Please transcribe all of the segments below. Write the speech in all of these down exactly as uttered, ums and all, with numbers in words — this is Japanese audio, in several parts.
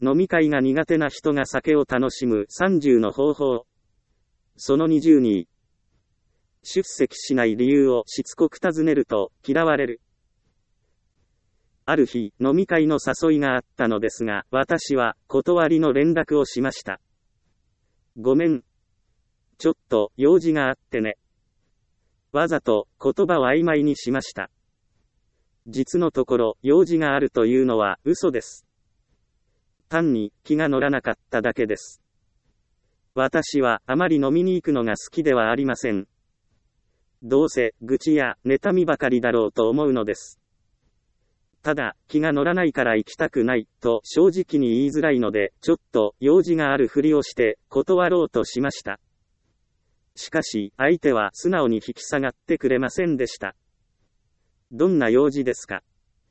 飲み会が苦手な人が酒を楽しむさんじゅうの方法。そのにじゅうに。出席しない理由をしつこく尋ねると嫌われる。ある日、飲み会の誘いがあったのですが、私は断りの連絡をしました。ごめん。ちょっと用事があってね。わざと言葉を曖昧にしました。実のところ、用事があるというのは嘘です。単に気が乗らなかっただけです。私はあまり飲みに行くのが好きではありません。どうせ愚痴や妬みばかりだろうと思うのです。ただ、気が乗らないから行きたくないと正直に言いづらいので、ちょっと用事があるふりをして断ろうとしました。しかし、相手は素直に引き下がってくれませんでした。どんな用事ですか？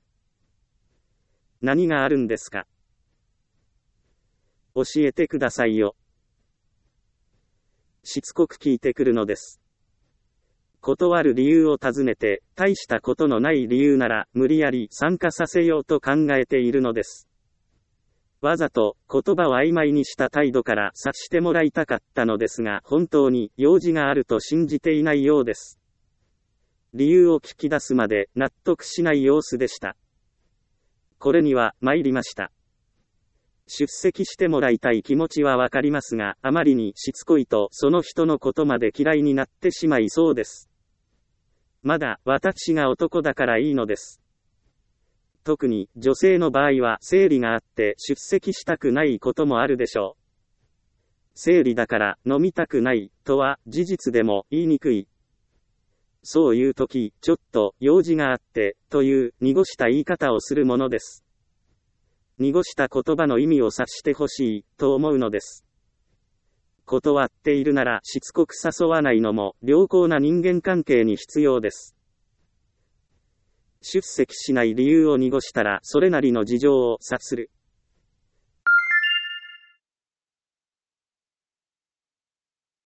何があるんですか？教えてくださいよ。しつこく聞いてくるのです。断る理由を尋ねて、大したことのない理由なら、無理やり参加させようと考えているのです。わざと言葉を曖昧にした態度から察してもらいたかったのですが、本当に用事があると信じていないようです。理由を聞き出すまで納得しない様子でした。これには参りました。出席してもらいたい気持ちはわかりますが、あまりにしつこいとその人のことまで嫌いになってしまいそうです。まだ私が男だからいいのです。特に女性の場合は生理があって出席したくないこともあるでしょう。生理だから飲みたくないとは事実でも言いにくい。そういうとき、ちょっと用事があってという濁した言い方をするものです。濁した言葉の意味を察してほしいと思うのです。断っているならしつこく誘わないのも良好な人間関係に必要です。出席しない理由を濁したらそれなりの事情を察する。